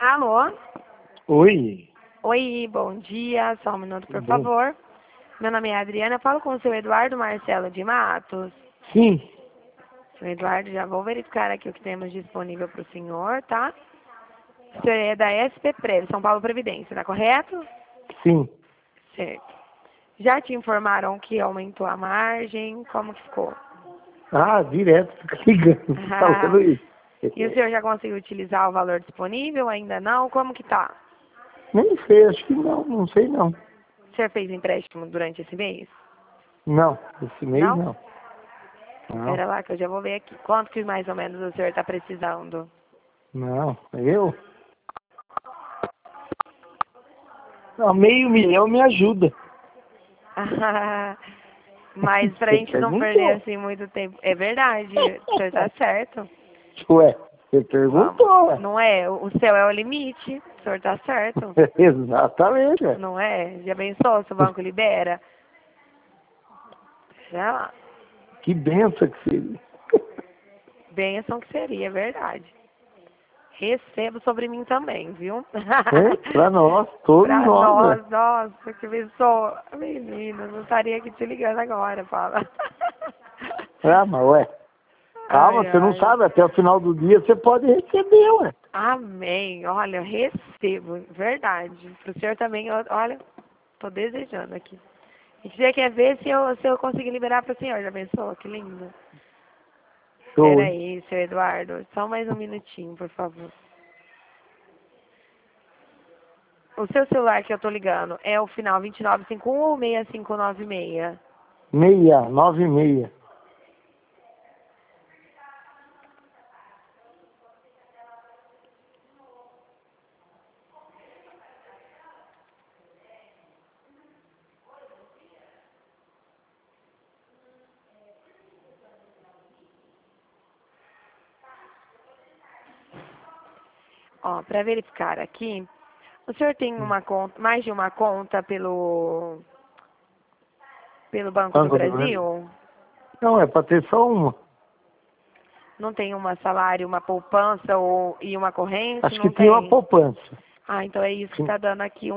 Alô? Oi. Oi, bom dia. Só um minuto, por Bom. favor. Meu nome é Adriana. Falo com o seu Eduardo Marcelo de Matos. Sim. Seu Eduardo, já vou verificar aqui o que temos disponível para o senhor, tá? O senhor é da SP Prev, São Paulo Previdência, tá correto? Sim. Certo. Já te informaram que aumentou a margem? Como que ficou? Ah, direto, fica ligando, falando isso. E o senhor já conseguiu utilizar o valor disponível? Ainda não? Como que tá? Nem sei, acho que não sei não. O senhor fez empréstimo durante esse mês? Não, esse mês Não? não. Espera lá que eu já vou ver aqui. Quanto que mais ou menos o senhor está precisando? Não, eu? Não, R$500.000 me ajuda. Mas pra Você gente não perguntou. perder assim muito tempo. É verdade, o senhor tá certo. Ué, você Vamos. perguntou, ué. Não é? O céu é o limite. O senhor tá certo. Exatamente, ué. Não é? Já pensou se o banco libera? Já lá. Que benção que seria. Bênção que seria, é verdade. Recebo sobre mim também, viu? Pra nós, todos Pra nós, ué. nós, nossa, que pessoa. Menina, não estaria aqui te ligando agora, fala. Ah, mas ué, calma, Ai, você não ai. sabe, até o final do dia você pode receber, ué. Amém. Olha, eu recebo, verdade. Pro senhor também, olha, tô desejando aqui. A gente já quer ver se eu conseguir liberar pro senhor, já pensou? Que lindo. Show, hein? Peraí, seu Eduardo, só mais um minutinho, por favor. O seu celular que eu tô ligando é o final 2951 ou 6596? 696. Ó, para verificar aqui, o senhor tem uma conta, mais de uma conta pelo Banco do Banco do Brasil? Brasil? Não, é para ter só uma. Não tem uma salário, uma poupança e uma corrente? Acho que Não tinha uma tem? poupança. Ah, então é isso que está dando aqui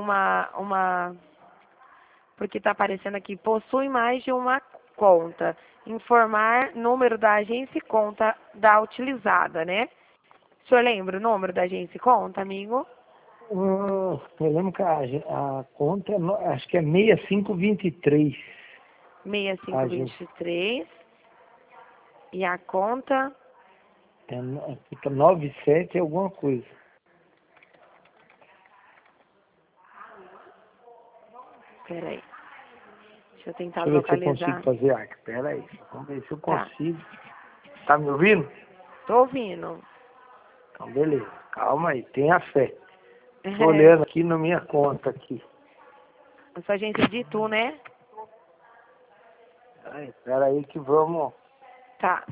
porque está aparecendo aqui, possui mais de uma conta. Informar número da agência e conta da utilizada, né? O senhor lembra o número da agência e conta, amigo? Eu lembro que a conta, acho que é 6523. A gente 6523. E a conta? fica 97 alguma coisa. Peraí. Deixa eu tentar Deixa eu ver se eu localizar. consigo fazer aqui. Pera aí, vamos ver se eu Tá. consigo. Tá me ouvindo? Tô ouvindo. Então, beleza. Calma aí, tenha fé. Tô olhando aqui na minha conta aqui. A sua agência de Itu, né? Pera aí que vamos... Tá.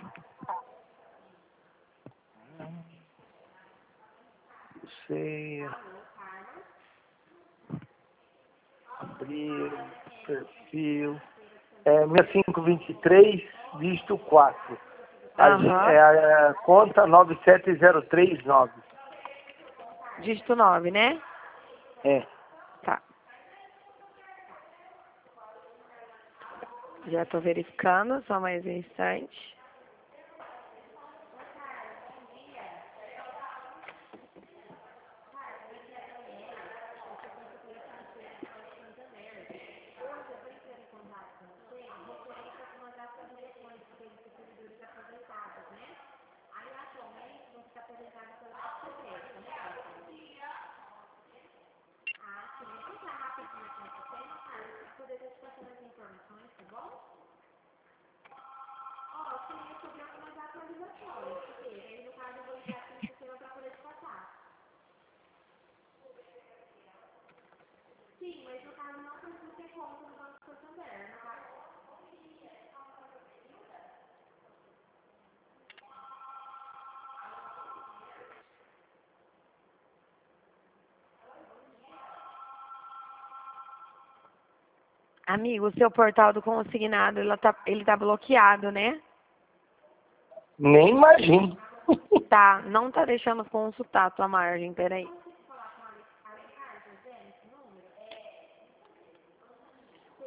Sei... Abrir perfil. 6523, dígito 4. Aham. A conta 97039. Dígito 9, né? É. Tá. Já tô verificando, só mais um instante. Amigo, o seu portal do consignado, ele tá bloqueado, né? Nem imagino. Tá, não tá deixando consultar a tua margem, peraí.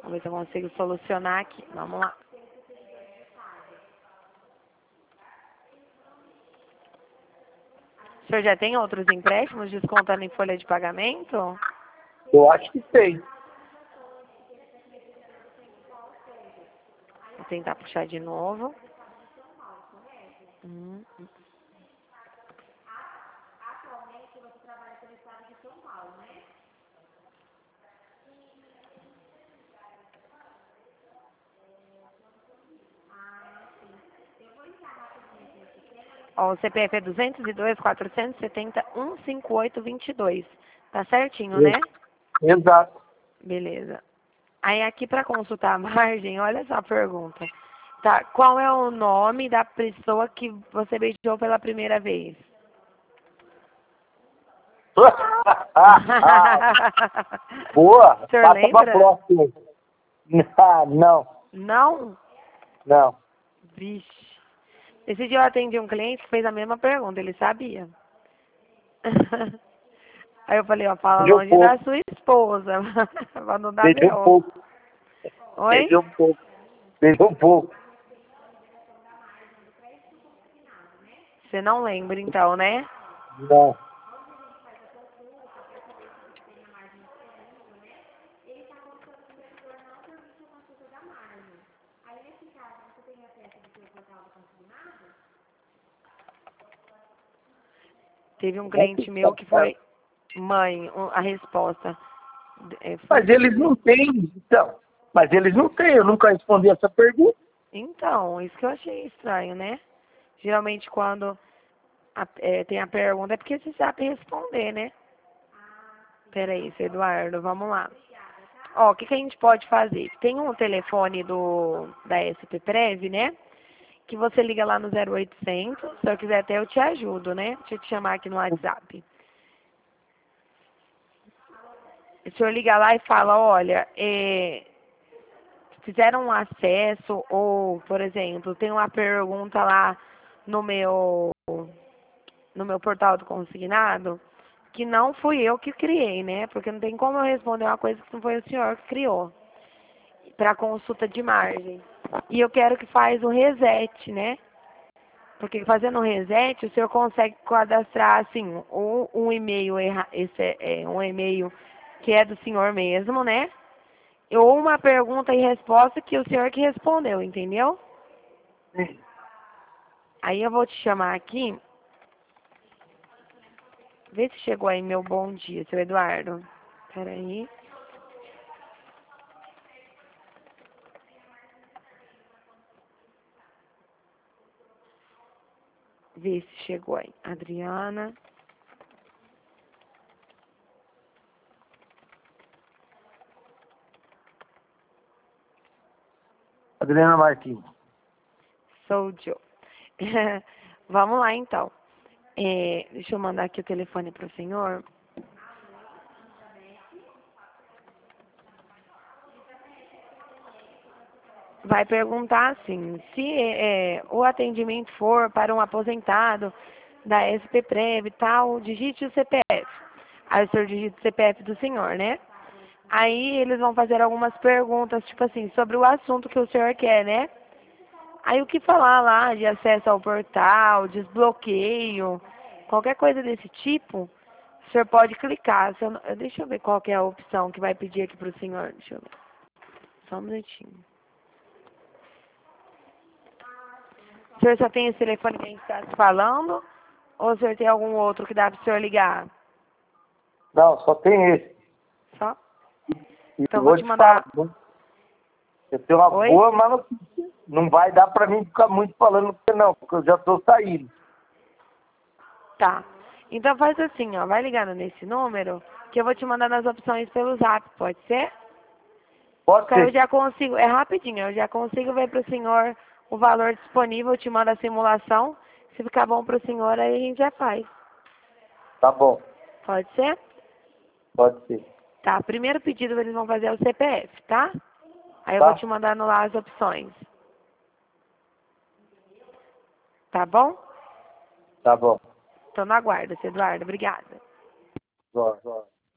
Vamos ver se eu consigo solucionar aqui. Vamos lá. O senhor já tem outros empréstimos descontando em folha de pagamento? Eu acho que tem. Vou tentar puxar de novo. Ó, o CPF é 202.470.158.22. Tá certinho, né? Exato. Beleza. Aí aqui para consultar a margem, olha só a pergunta. Tá, qual é o nome da pessoa que você beijou pela primeira vez? Boa. O senhor Passa lembra? pra próxima. Não. Não? Não. Vixe. Esse dia eu atendi um cliente que fez a mesma pergunta, ele sabia. Aí eu falei, ó, fala Beijou longe pouco. da sua esposa, pra não dar Beijou B.O. pouco. Oi? Beijou pouco. Beijou pouco. Você não lembra então, né? Não. Teve um cliente meu que foi, mãe, a resposta. Mas eles não têm, então. Mas eles não têm, eu nunca respondi essa pergunta. Então, isso que eu achei estranho, né? Geralmente quando tem a pergunta é porque você sabe responder, né? Peraí, seu Eduardo, vamos lá. Ó, o que a gente pode fazer? Tem um telefone da SP Prev, né? Que você liga lá no 0800. Se eu quiser até eu te ajudo, né? Deixa eu te chamar aqui no WhatsApp. O senhor liga lá e fala, olha, fizeram um acesso ou, por exemplo, tem uma pergunta lá no meu portal do consignado que não fui eu que criei, né? Porque não tem como eu responder uma coisa que não foi o senhor que criou para consulta de margem. E eu quero que faz o reset, né? Porque fazendo o reset, o senhor consegue cadastrar assim um e-mail um e-mail que é do senhor mesmo, né? Ou uma pergunta e resposta que o senhor que respondeu, entendeu? Sim. Aí eu vou te chamar aqui. Vê se chegou aí meu bom dia, seu Eduardo. Peraí. Vê se chegou aí. Adriana. Adriana Martins. Sou o Joe. Vamos lá, então. Deixa eu mandar aqui o telefone para o senhor. Vai perguntar assim, se o atendimento for para um aposentado da SP Prev e tal, digite o CPF. Aí o senhor digita o CPF do senhor, né? Aí eles vão fazer algumas perguntas, tipo assim, sobre o assunto que o senhor quer, né? Aí o que falar lá de acesso ao portal, desbloqueio, qualquer coisa desse tipo, o senhor pode clicar. Deixa eu ver qual que é a opção que vai pedir aqui para o senhor. Deixa eu ver. Só um minutinho. O senhor só tem esse telefone que a gente está se falando? Ou o senhor tem algum outro que dá para o senhor ligar? Não, só tem esse. Só? E Então vou vou te te mandar. falar. Eu tenho uma Oi? boa maluquice. Não vai dar pra mim ficar muito falando com você não, porque eu já tô saindo. Tá. Então faz assim, ó. Vai ligando nesse número que eu vou te mandar nas opções pelo zap, pode ser? Pode Porque aí eu ser. já consigo, é rapidinho, eu já consigo ver para o senhor o valor disponível, eu te mando a simulação. Se ficar bom para o senhor, aí a gente já faz. Tá bom. Pode ser? Pode ser. Tá, primeiro pedido eles vão fazer o CPF, tá? Aí eu Tá? vou te mandando lá as opções. Tá bom? Tá bom. Tô no aguardo, seu Eduardo. Obrigada. Ó.